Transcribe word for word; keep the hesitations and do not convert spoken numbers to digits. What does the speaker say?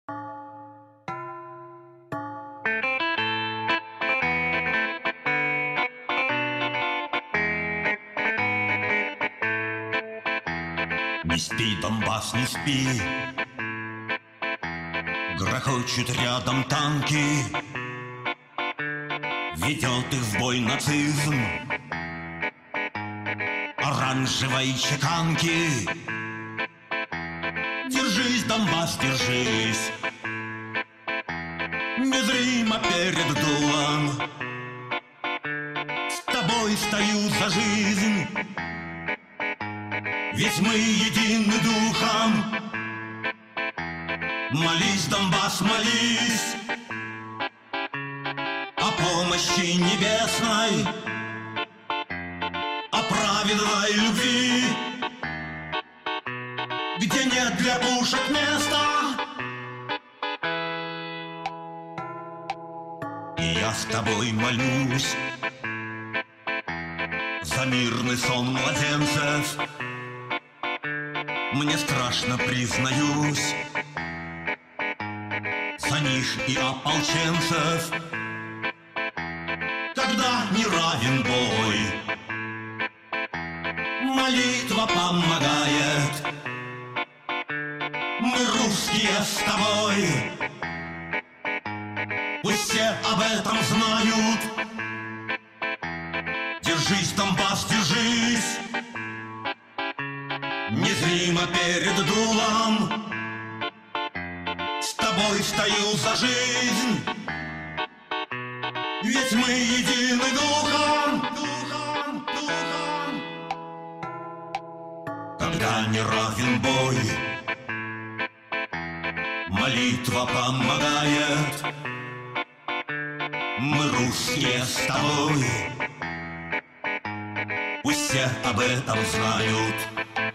Не спи, Донбасс, не спи. Грохочут рядом танки, ведет их в бой нацизм оранжевой чеканки. Держись, Донбасс, держись, незримо перед дулом. С тобой стою за жизнь, ведь мы едины духом. Молись, Донбасс, молись о помощи небесной, о праведной любви, где нет для пушек места. И я с тобой молюсь за мирный сон младенцев. Мне страшно, признаюсь, за них и ополченцев. Когда не равен бой, молитва помогает. Мы русские с тобой, пусть все об этом знают. Держись, Донбасс, держись, незримо перед дулом. С тобой стою за жизнь, ведь мы едины духом, духом, духом. Когда не равен бой, молитва помогает. Мы русские с тобой, пусть все об этом знают.